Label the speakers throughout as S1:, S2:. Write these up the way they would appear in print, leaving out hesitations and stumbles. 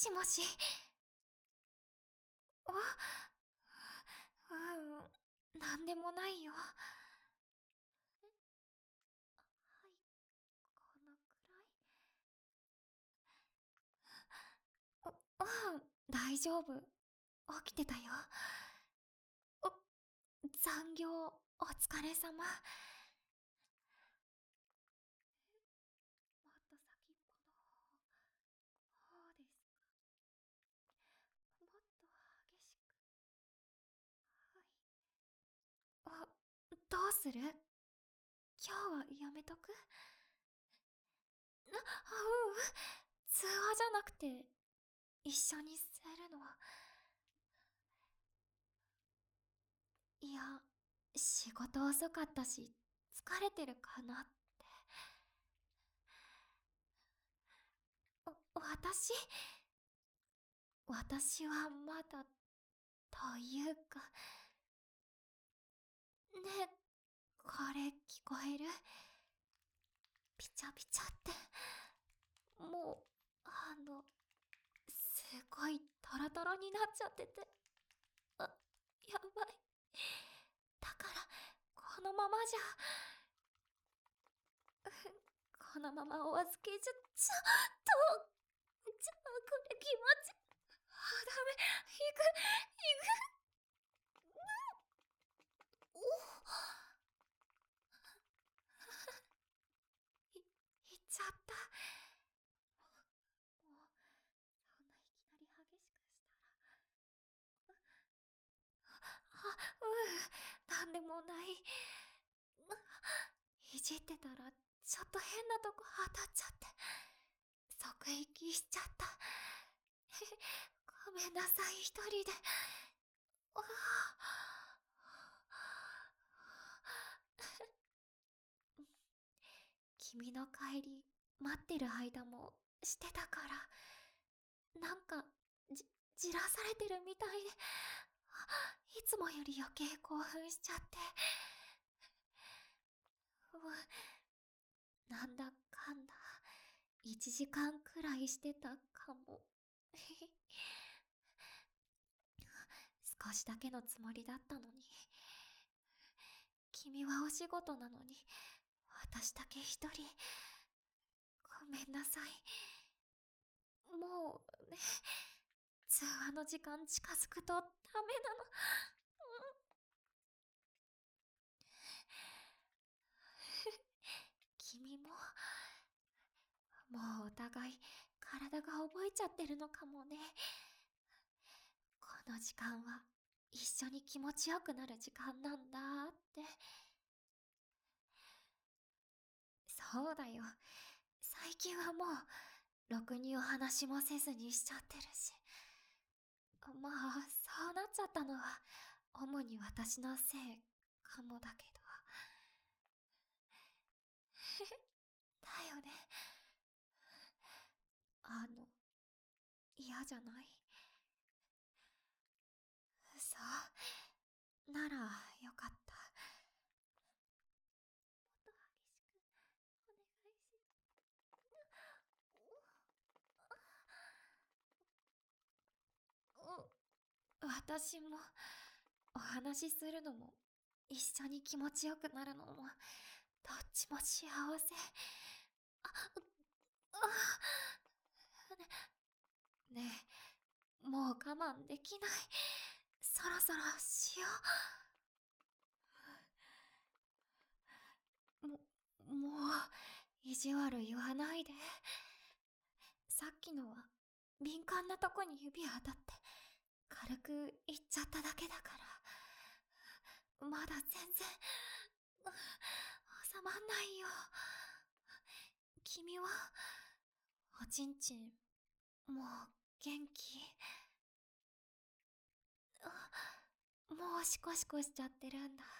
S1: しもし。あ、なんでもないよ。はい、このくらい。大丈夫。起きてたよ。お、残業、お疲れ様。もっと先っぽの方ですか？もっと激しく。はい。どうする？今日はやめとく？通話じゃなくて、一緒にするの？いや、仕事遅かったし、疲れてるかなって。私私はまだ、というか、ねえ、これ聞こえる？ピチャピチャって。もう、すごいトロトロになっちゃってて。あ、やばい。だから、このままじゃ、このままお預けじゃ、ちょっと、これ気持ち、ダメ、お、い、いっちゃった。もう、そんないきなり激しくしたら、なんでもない。いじってたら、ちょっと変なとこ当たっちゃって、即息しちゃった。ごめんなさい、一人で。あ君の帰り、待ってる間もしてたから、なんか、じ、じらされてるみたいで、いつもより余計興奮しちゃって。なんだかんだ、1時間くらいしてたかも。少しだけのつもりだったのに。君はお仕事なのに、私だけ一人。ごめんなさい。もうね、通話の時間近づくとダメなの。君も、もうお互い体が覚えちゃってるのかもね。この時間は一緒に気持ちよくなる時間なんだって。そうだよ。最近はもう、ろくにお話もせずにしちゃってるし。まあ、そうなっちゃったのは、主に私のせいかもだけど。だよね。嫌じゃない？そう。なら、よかった。もっと激しく、お願いし。私も、お話しするのも、一緒に気持ちよくなるのも、どっちも幸せ。ねえ、もう我慢できない。そろそろしよう。もう、意地悪言わないで。さっきのは、敏感なとこに指当たって、軽く言っちゃっただけだから。まだ全然、収まんないよ。君は、おちんちん、もう、元気？もうシコシコしちゃってるんだ。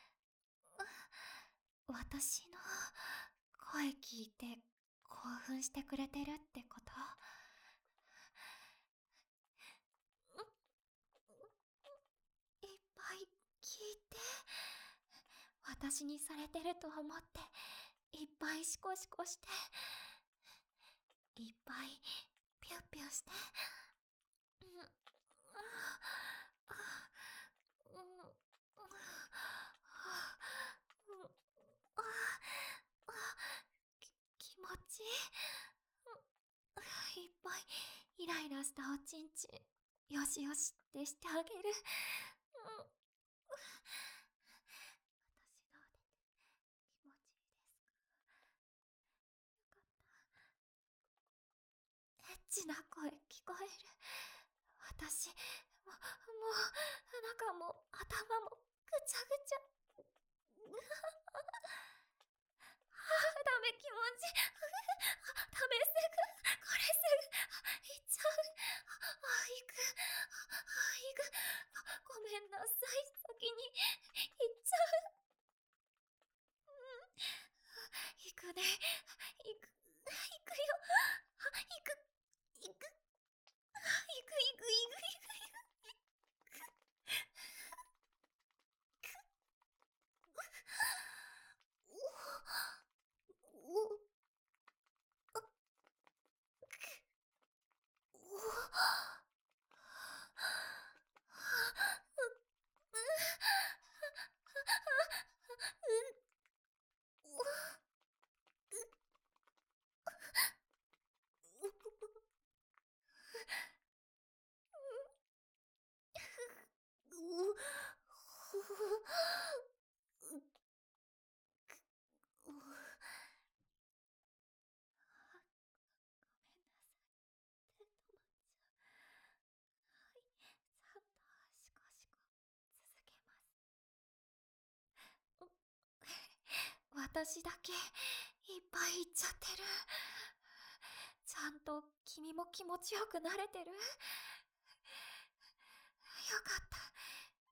S1: 私の声聞いて興奮してくれてるってこと？いっぱい聞いて。私にされてると思っていっぱいシコシコして、いっぱいぴぴゅぴゅして。うん、うん、気持ちいい。いっぱいイライラしたおちんちん、よしよしってしてあげる。うん、私の腕で気持ちいいですか？エッチな声聞こえる。私、中も頭もぐちゃぐちゃ。ダメ、気持ち。ダメ、すぐ。これすぐ。行っちゃう。行く。行く。ごめんなさい。先に行っちゃう。行くね。行く。行くよ。行く。行く。行く。行く。行く。行く。お、私だけいっぱいいっちゃってる。ちゃんと君も気持ちよくなれてる？よかった。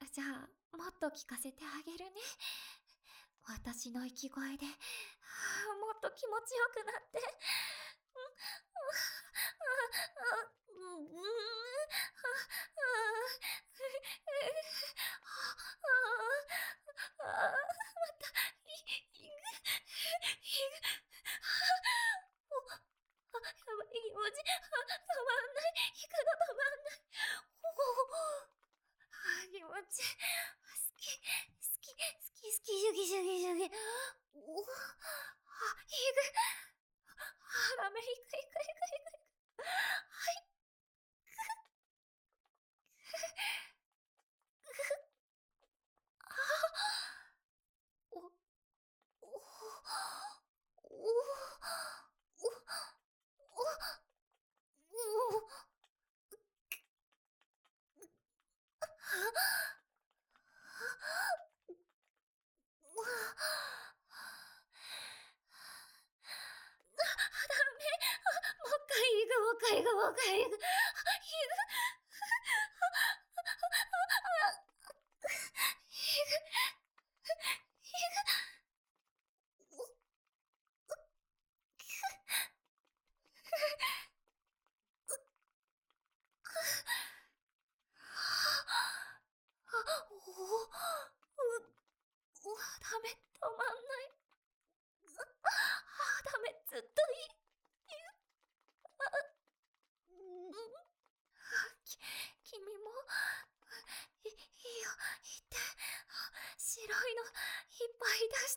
S1: じゃあ、もっと聞かせてあげるね。私の息声で、もっと気持ちよくなって。うん、うん、また、いぐ、やばい、気持ち、止まんない。行くの止まんない。気持ち、好き、好き、好き、好き、ジュギジュギジュギ。お、行く。ダメ、行く、行く、行く、行く。はい。お、お、お、お、お、もう一回行く、もう一回行く、もう一回行く。ダメ、止まんない。ダメ、ずっといい。君も、いいよ、言って。白いの、いっぱい出して。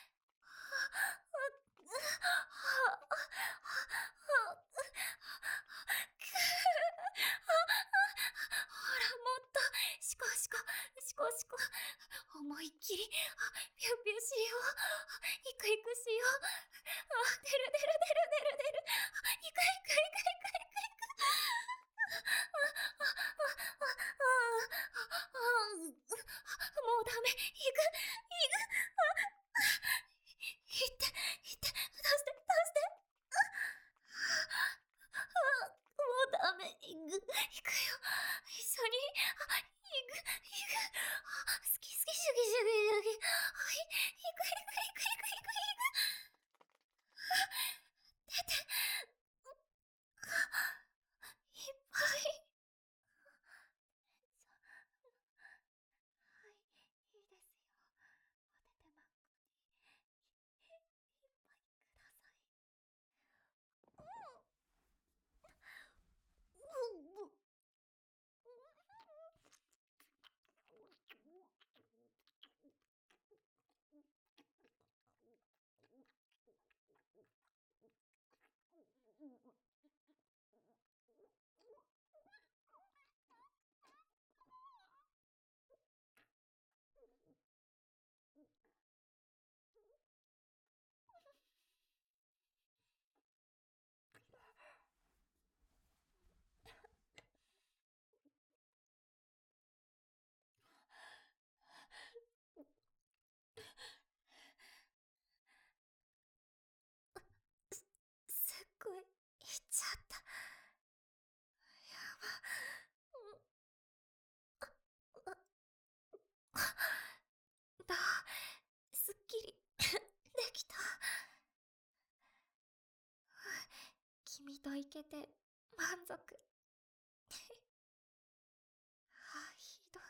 S1: ほら、もっと、シコシコ、シコシコ。思いっきり、ピュンピュンしよう。イクイクしよう。出る出る出る出る出る。イクイクイクイクイクイク。もうダメ。行く、行く。行って、行って、出して、出して。もうダメ。行く、行くよ。一緒に。行く、行く。好き好き、シュギシュギシュギ。はい、行く、行く、行く、行く、行く、行く。 だ、すっきりできた。君と行けて満足。ひど。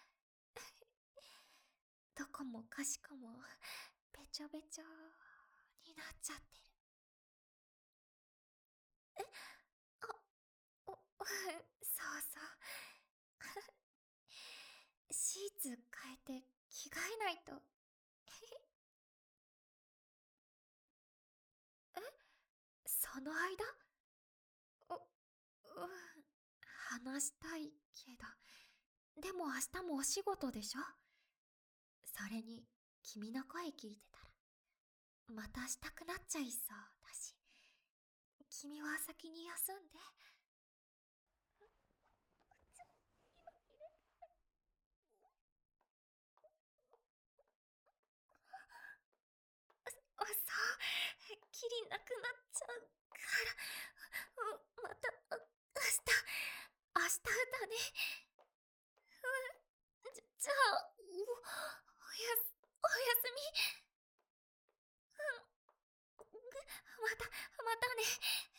S1: どこもかしこもべちょべちょになっちゃってる。あ、そうそう。シーツ変えて着替えないと。その間う、話したいけど。でも明日もお仕事でしょ。それに、君の声聞いてたら、またしたくなっちゃいそうだし。君は先に休んで。そう、きりなくなっちゃうから。また、明日だね。じゃあ、おやすみ。またね。